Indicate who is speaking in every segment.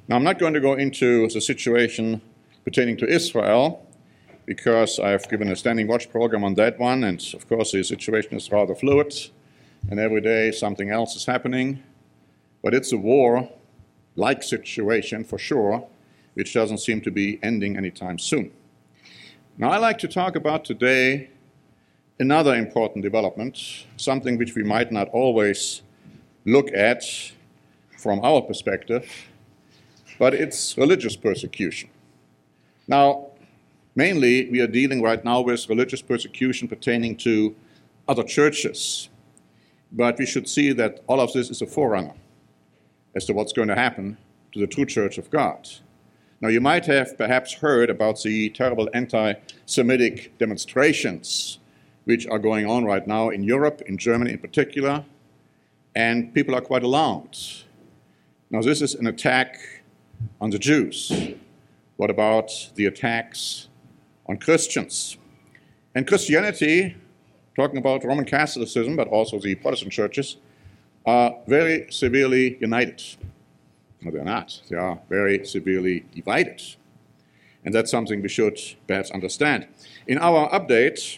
Speaker 1: Now, I'm not going to go into the situation pertaining to Israel, because I've given a standing watch program on that one, and of course the situation is rather fluid, and every day something else is happening. But it's a war-like situation for sure, which doesn't seem to be ending anytime soon. Now, I'd like to talk about today another important development, something which we might not always look at from our perspective, but it's religious persecution. Now, mainly we are dealing right now with religious persecution pertaining to other churches, but we should see that all of this is a forerunner as to what's going to happen to the true Church of God. Now, you might have perhaps heard about the terrible anti-Semitic demonstrations which are going on right now in Europe, in Germany in particular, and people are quite alarmed. Now, this is an attack on the Jews. What about the attacks on Christians? And Christianity, talking about Roman Catholicism, but also the Protestant churches, are very severely united. No, they're not. They are very severely divided. And that's something we should perhaps understand. In our update,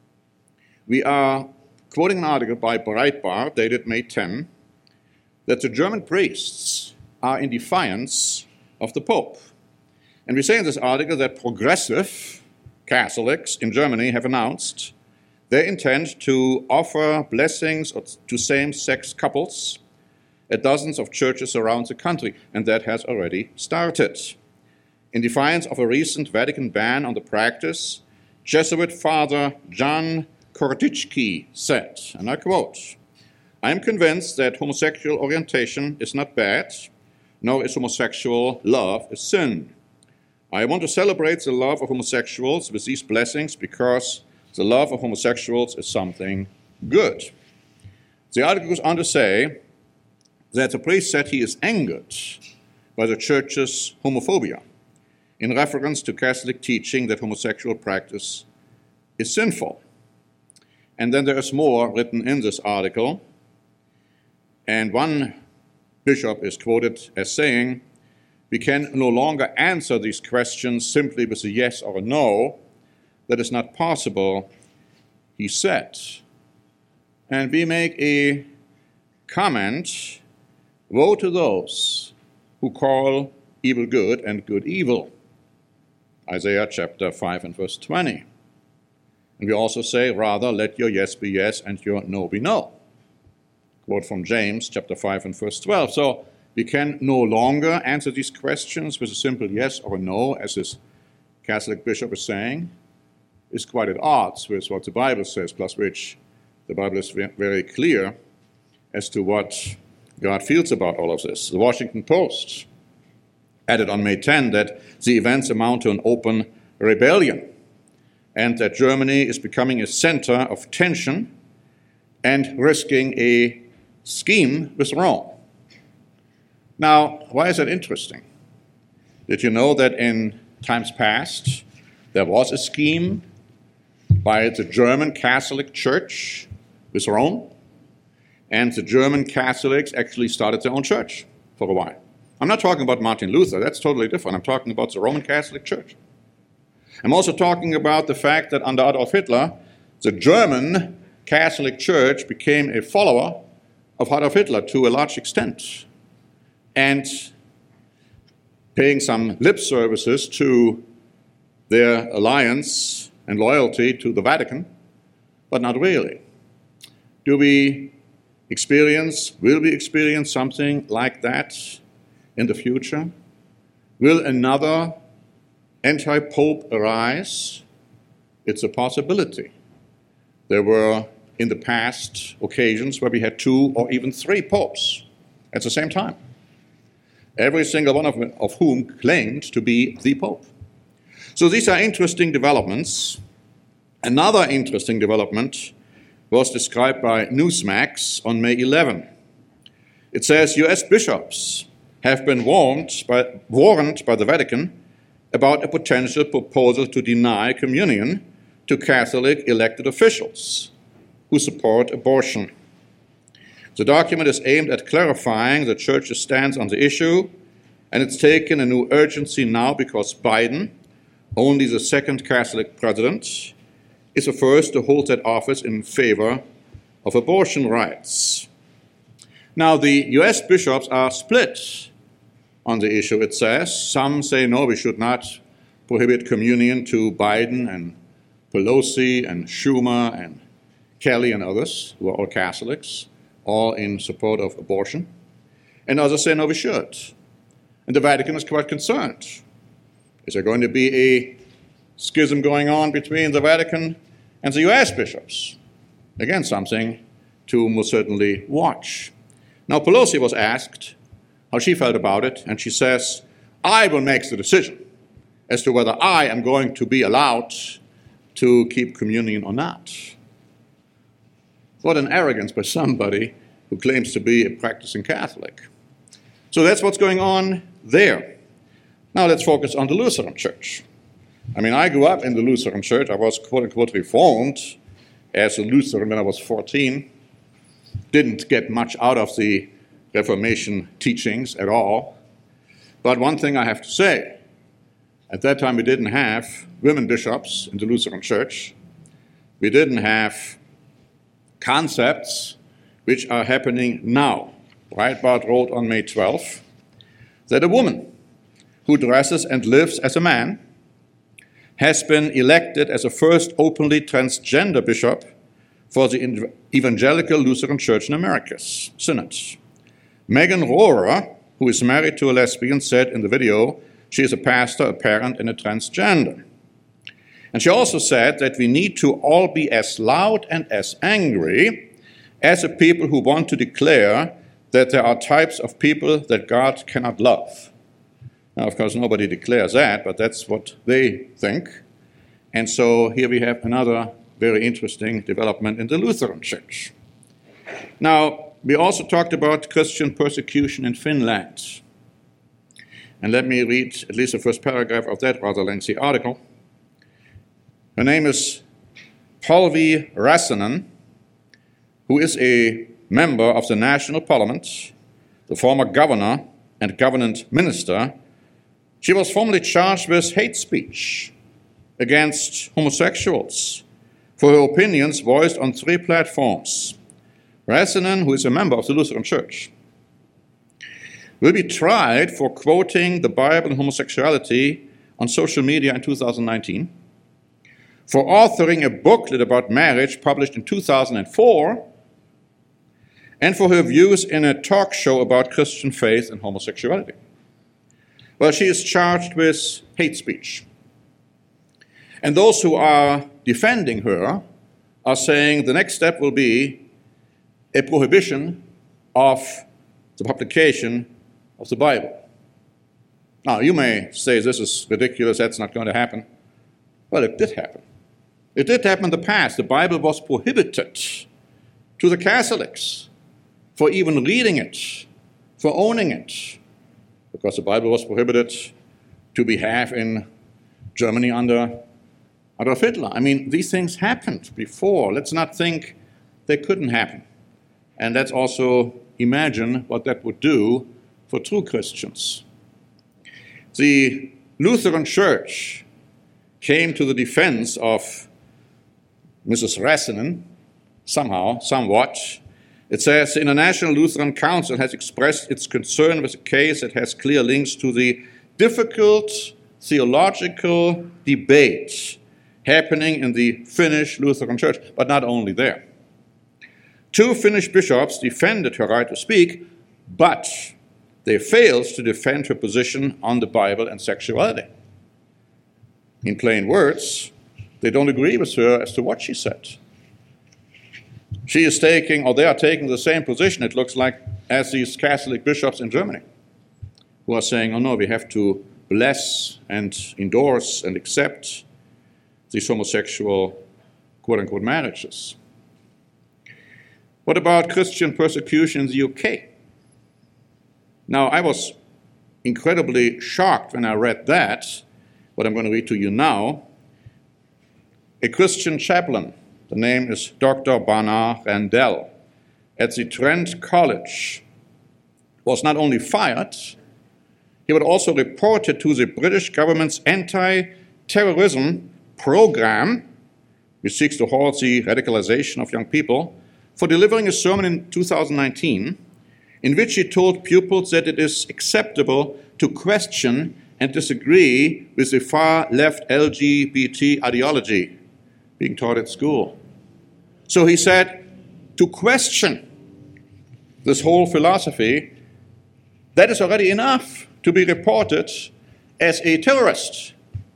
Speaker 1: we are quoting an article by Breitbart, dated May 10, that the German priests are in defiance of the Pope. And we say in this article that progressive Catholics in Germany have announced their intent to offer blessings to same-sex couples at dozens of churches around the country, and that has already started. In defiance of a recent Vatican ban on the practice, Jesuit Father Jan Kordicki said, and I quote, "I am convinced that homosexual orientation is not bad, nor is homosexual love a sin. I want to celebrate the love of homosexuals with these blessings because the love of homosexuals is something good." The article goes on to say that the priest said he is angered by the church's homophobia in reference to Catholic teaching that homosexual practice is sinful. And then there is more written in this article, and one bishop is quoted as saying, "We can no longer answer these questions simply with a yes or a no. That is not possible," he said. And we make a comment, "Woe to those who call evil good and good evil." Isaiah chapter 5 and verse 20. And we also say, "Rather, let your yes be yes and your no be no." Quote from James chapter 5 and verse 12. So we can no longer answer these questions with a simple yes or a no, as this Catholic bishop is saying. Is quite at odds with what the Bible says, plus which the Bible is very clear as to what God feels about all of this. The Washington Post added on May 10 that the events amount to an open rebellion and that Germany is becoming a center of tension and risking a scheme with Rome. Now, why is that interesting? Did you know that in times past there was a scheme by the German Catholic Church with Rome? And the German Catholics actually started their own church for a while. I'm not talking about Martin Luther, that's totally different. I'm talking about the Roman Catholic Church. I'm also talking about the fact that under Adolf Hitler, the German Catholic Church became a follower of Adolf Hitler to a large extent, and paying some lip services to their alliance and loyalty to the Vatican, but not really. Will we experience something like that in the future? Will another anti-pope arise? It's a possibility. There were in the past occasions where we had 2 or even 3 popes at the same time, every single one of whom claimed to be the pope. So these are interesting developments. Another interesting development was described by Newsmax on May 11. It says US bishops have been warned by the Vatican about a potential proposal to deny communion to Catholic elected officials who support abortion. The document is aimed at clarifying the Church's stance on the issue And it's taken a new urgency now because Biden, only the second Catholic president, is the first to hold that office in favor of abortion rights. Now, the US bishops are split on the issue, it says. Some say, no, we should not prohibit communion to Biden and Pelosi and Schumer and Kelly and others, who are all Catholics, all in support of abortion. And others say, no, we should. And the Vatican is quite concerned. Is there going to be a schism going on between the Vatican and the US bishops? Again, something to most certainly watch. Now, Pelosi was asked how she felt about it, and she says, I will make the decision as to whether I am going to be allowed to keep communion or not. What an arrogance by somebody who claims to be a practicing Catholic. So that's what's going on there. Now let's focus on the Lutheran Church. I mean, I grew up in the Lutheran Church. I was quote-unquote reformed as a Lutheran when I was 14. Didn't get much out of the Reformation teachings at all. But one thing I have to say, at that time we didn't have women bishops in the Lutheran Church. We didn't have concepts which are happening now. Breitbart wrote on May 12th that a woman who dresses and lives as a man has been elected as the first openly transgender bishop for the Evangelical Lutheran Church in America's Synod. Megan Rohrer, who is married to a lesbian, said in the video she is a pastor, a parent, and a transgender. And she also said that we need to all be as loud and as angry as the people who want to declare that there are types of people that God cannot love. Now, of course, nobody declares that, but that's what they think. And so here we have another very interesting development in the Lutheran Church. Now, we also talked about Christian persecution in Finland. And let me read at least the first paragraph of that rather lengthy article. Her name is Päivi Räsänen, who is a member of the National Parliament, the former governor and government minister. She was formerly charged with hate speech against homosexuals for her opinions voiced on 3 platforms. Räsänen, who is a member of the Lutheran Church, will be tried for quoting the Bible and homosexuality on social media in 2019, for authoring a booklet about marriage published in 2004, and for her views in a talk show about Christian faith and homosexuality. Well, she is charged with hate speech. And those who are defending her are saying the next step will be a prohibition of the publication of the Bible. Now, you may say this is ridiculous, that's not going to happen. Well, it did happen. It did happen in the past. The Bible was prohibited to the Catholics for even reading it, for owning it, because the Bible was prohibited to be have in Germany under Adolf Hitler. I mean, these things happened before. Let's not think they couldn't happen. And let's also imagine what that would do for true Christians. The Lutheran Church came to the defense of Mrs. Räsänen, somewhat. It says, the International Lutheran Council has expressed its concern with a case that has clear links to the difficult theological debate happening in the Finnish Lutheran Church, but not only there. 2 Finnish bishops defended her right to speak, but they failed to defend her position on the Bible and sexuality. In plain words, they don't agree with her as to what she said. She is taking, or they are taking the same position, it looks like, as these Catholic bishops in Germany, who are saying, oh no, we have to bless and endorse and accept these homosexual, quote-unquote, marriages. What about Christian persecution in the UK? Now, I was incredibly shocked when I read that, what I'm going to read to you now. A Christian chaplain, the name is Dr. Bernard Randell, at the Trent College, was not only fired, He would also report it to the British government's anti-terrorism program, which seeks to halt the radicalization of young people, for delivering a sermon in 2019 in which he told pupils that it is acceptable to question and disagree with the far-left LGBT ideology being taught at school. So he said, to question this whole philosophy, that is already enough to be reported as a terrorist.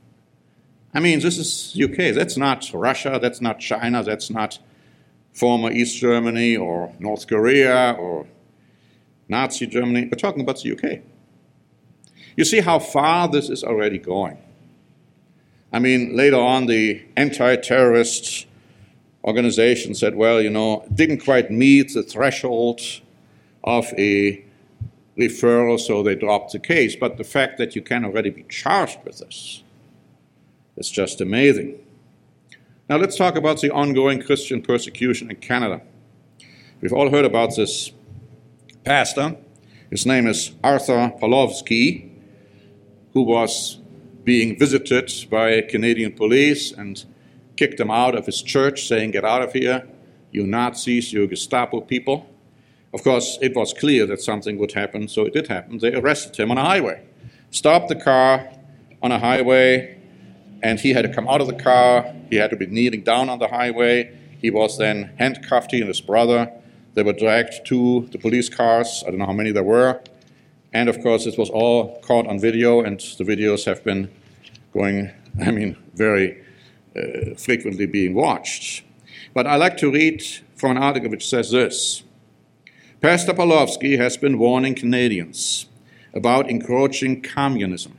Speaker 1: I mean, this is UK. That's not Russia. That's not China. That's not former East Germany or North Korea or Nazi Germany. We're talking about the UK. You see how far this is already going. I mean, later on, the anti-terrorist organization said, well, it didn't quite meet the threshold of a referral, so they dropped the case. But the fact that you can already be charged with this is just amazing. Now let's talk about the ongoing Christian persecution in Canada. We've all heard about this pastor. His name is Arthur Pawlowski, who was being visited by Canadian police and kicked him out of his church, saying, "Get out of here, you Nazis, you Gestapo people." Of course, it was clear that something would happen, so it did happen. They arrested him on a highway, stopped the car on a highway, and he had to come out of the car. He had to be kneeling down on the highway. He was then handcuffed, he and his brother. They were dragged to the police cars. I don't know how many there were. And of course, this was all caught on video, and the videos have been going, very frequently being watched. But I like to read from an article which says this. Pastor Pawlowski has been warning Canadians about encroaching communism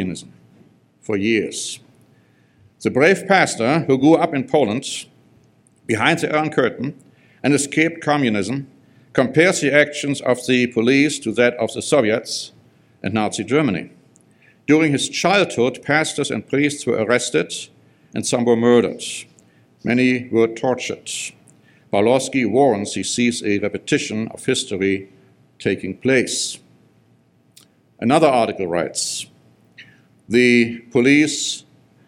Speaker 1: for years. The brave pastor who grew up in Poland, behind the Iron Curtain, and escaped communism, compares the actions of the police to that of the Soviets and Nazi Germany. During his childhood, pastors and priests were arrested, and some were murdered. Many were tortured. Pawlowski warns he sees a repetition of history taking place. Another article writes, the police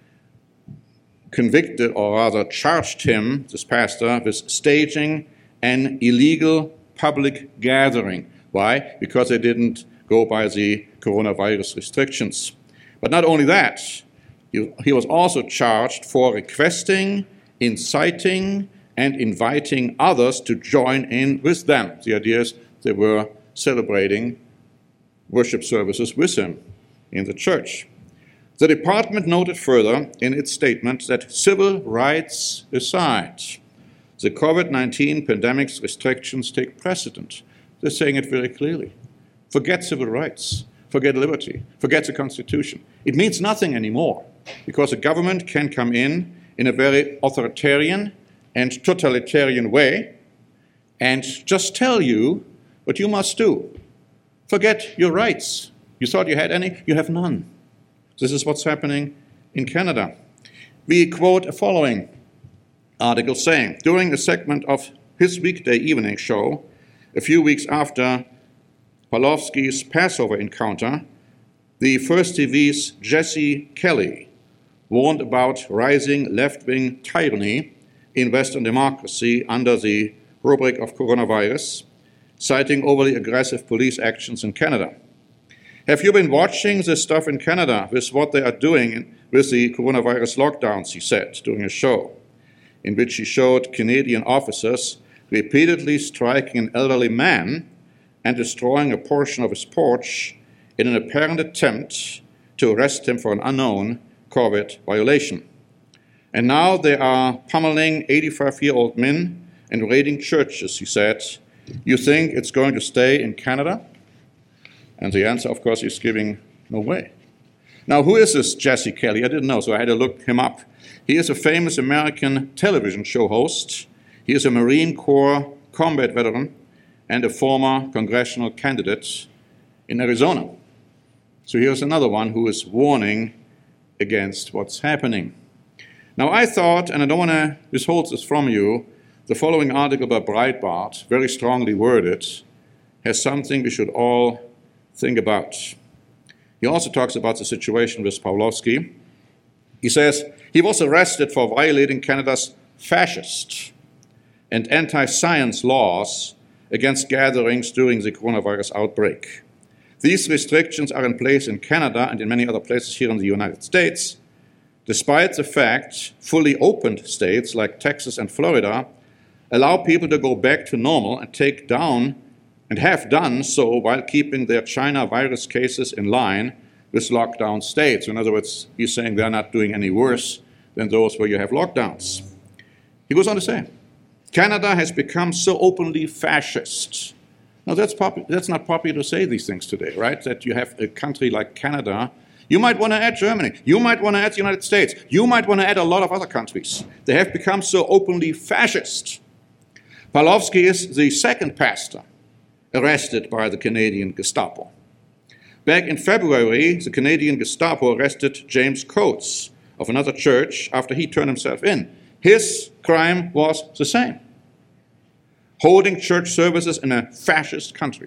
Speaker 1: convicted, or rather charged him, this pastor, with staging an illegal public gathering. Why? Because they didn't go by the coronavirus restrictions. But not only that, he was also charged for requesting, inciting, and inviting others to join in with them. The idea is they were celebrating worship services with him in the church. The department noted further in its statement that civil rights aside, the COVID-19 pandemic's restrictions take precedent. They're saying it very clearly. Forget civil rights, forget liberty, forget the Constitution. It means nothing anymore because the government can come in a very authoritarian and totalitarian way and just tell you what you must do. Forget your rights. You thought you had any? You have none. This is what's happening in Canada. We quote a following article saying, during a segment of his weekday evening show, a few weeks after Pawlowski's Passover encounter, the First TV's Jesse Kelly warned about rising left-wing tyranny in Western democracy under the rubric of coronavirus, citing overly aggressive police actions in Canada. Have you been watching this stuff in Canada with what they are doing with the coronavirus lockdowns, he said during a show, in which he showed Canadian officers repeatedly striking an elderly man and destroying a portion of his porch in an apparent attempt to arrest him for an unknown COVID violation. And now they are pummeling 85-year-old men and raiding churches, he said. You think it's going to stay in Canada? And the answer, of course, is giving no way. Now, who is this Jesse Kelly? I didn't know, so I had to look him up. He is a famous American television show host. He is a Marine Corps combat veteran and a former congressional candidate in Arizona. So here's another one who is warning against what's happening. Now, I thought, and I don't want to withhold this from you, the following article by Breitbart, very strongly worded, has something we should all think about. He also talks about the situation with Pawlowski. He says he was arrested for violating Canada's fascist and anti-science laws against gatherings during the coronavirus outbreak. These restrictions are in place in Canada and in many other places here in the United States, despite the fact fully opened states like Texas and Florida allow people to go back to normal and take down, and have done so while keeping their China virus cases in line with lockdown states. In other words, he's saying they're not doing any worse than those where you have lockdowns. He goes on to say, Canada has become so openly fascist. Now, that's not popular to say these things today, right? That you have a country like Canada. You might want to add Germany. You might want to add the United States. You might want to add a lot of other countries. They have become so openly fascist. Pawlowski is the second pastor arrested by the Canadian Gestapo. Back in February, the Canadian Gestapo arrested James Coates of another church after he turned himself in. His crime was the same: holding church services in a fascist country.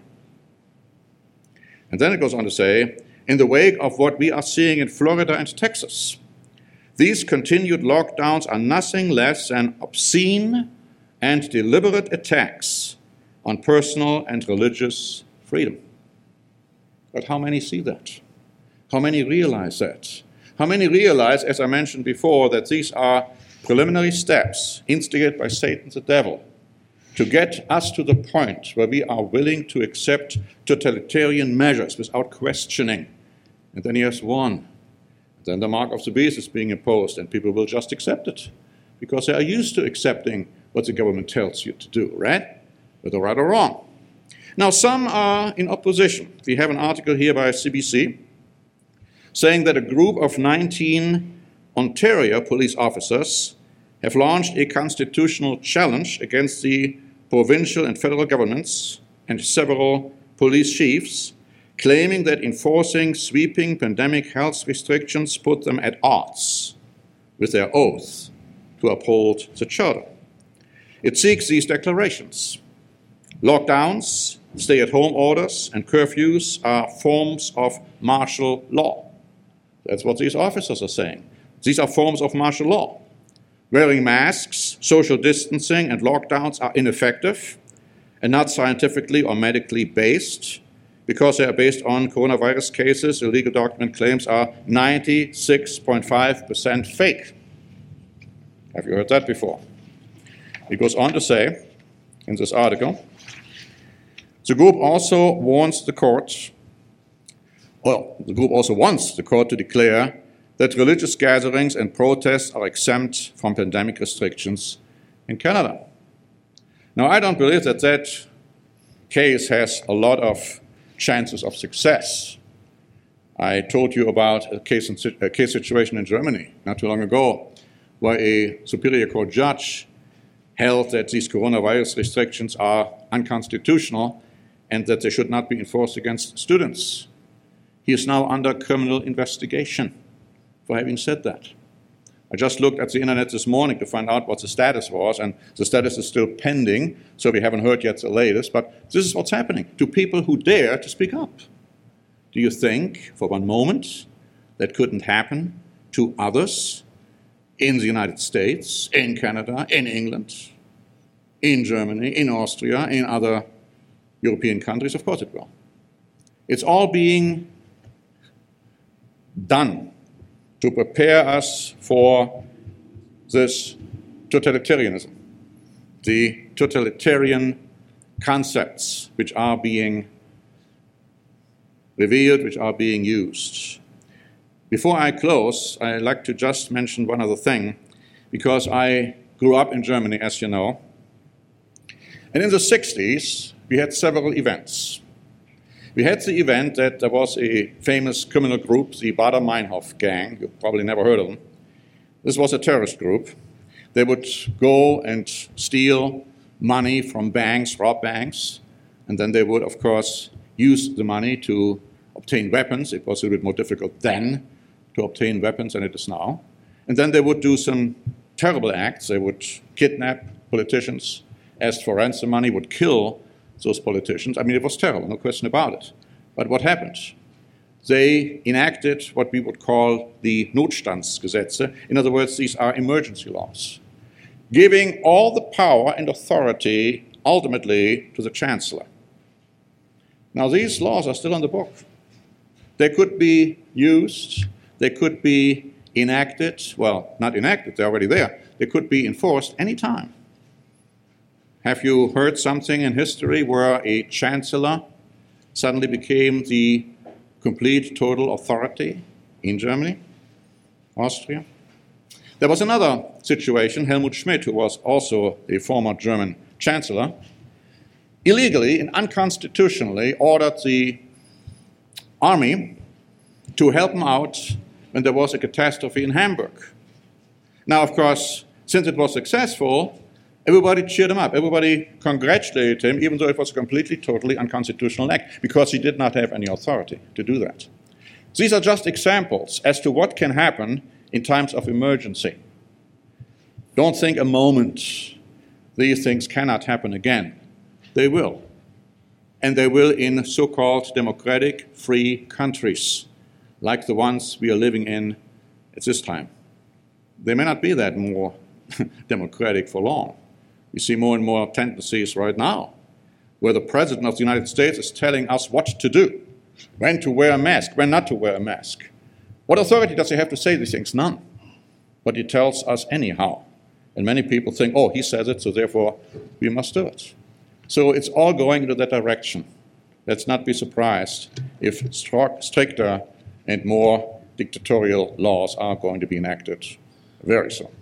Speaker 1: And then it goes on to say, in the wake of what we are seeing in Florida and Texas, these continued lockdowns are nothing less than obscene and deliberate attacks on personal and religious freedom. But how many see that? How many realize that? How many realize, as I mentioned before, that these are preliminary steps instigated by Satan the devil to get us to the point where we are willing to accept totalitarian measures without questioning? And then he has won. Then the mark of the beast is being imposed, and people will just accept it because they are used to accepting what the government tells you to do, right? Whether right or wrong. Now, some are in opposition. We have an article here by CBC saying that a group of 19 Ontario police officers have launched a constitutional challenge against the provincial and federal governments and several police chiefs, claiming that enforcing sweeping pandemic health restrictions put them at odds with their oath to uphold the Charter. It seeks these declarations. Lockdowns, stay-at-home orders, and curfews are forms of martial law. That's what these officers are saying. These are forms of martial law. Wearing masks, social distancing, and lockdowns are ineffective and not scientifically or medically based because they are based on coronavirus cases. The legal document claims are 96.5% fake. Have you heard that before? He goes on to say in this article, the group also wants the court to declare that religious gatherings and protests are exempt from pandemic restrictions in Canada. Now, I don't believe that that case has a lot of chances of success. I told you about a case situation in Germany not too long ago, where a Superior Court judge held that these coronavirus restrictions are unconstitutional and that they should not be enforced against students. He is now under criminal investigation for having said that. I just looked at the internet this morning to find out what the status was, and the status is still pending, so we haven't heard yet the latest, but this is what's happening to people who dare to speak up. Do you think, for one moment, that couldn't happen to others in the United States, in Canada, in England, in Germany, in Austria, in other European countries? Of course it will. It's all being done to prepare us for this totalitarianism, the totalitarian concepts which are being revealed, which are being used. Before I close, I'd like to just mention one other thing, because I grew up in Germany, as you know. And in the 60s, we had several events. We had the event that there was a famous criminal group, the Baader-Meinhof gang. You've probably never heard of them. This was a terrorist group. They would go and steal money from banks, rob banks, and then they would, of course, use the money to obtain weapons. It was a little bit more difficult then to obtain weapons than it is now. And then they would do some terrible acts. They would kidnap politicians, ask for ransom money, would kill those politicians. I mean, it was terrible, no question about it. But what happened? they enacted what we would call the Notstandsgesetze. In other words, these are emergency laws, giving all the power and authority ultimately to the chancellor. Now, these laws are still on the book. They could be used, they could be enacted, well, not enacted, they're already there. They could be enforced any time. Have you heard something in history where a chancellor suddenly became the complete, total authority in Germany, Austria? There was another situation. Helmut Schmidt, who was also a former German chancellor, illegally and unconstitutionally ordered the army to help him out when there was a catastrophe in Hamburg. Now, of course, since it was successful, everybody cheered him up. Everybody congratulated him, even though it was a completely, totally unconstitutional act, because he did not have any authority to do that. These are just examples as to what can happen in times of emergency. Don't think a moment these things cannot happen again. They will. And they will in so-called democratic, free countries, like the ones we are living in at this time. They may not be that more democratic for long. We see more and more tendencies right now where the President of the United States is telling us what to do, when to wear a mask, when not to wear a mask. What authority does he have to say these things? None. But he tells us anyhow. And many people think, oh, he says it, so therefore we must do it. So it's all going into that direction. Let's not be surprised if stricter and more dictatorial laws are going to be enacted very soon.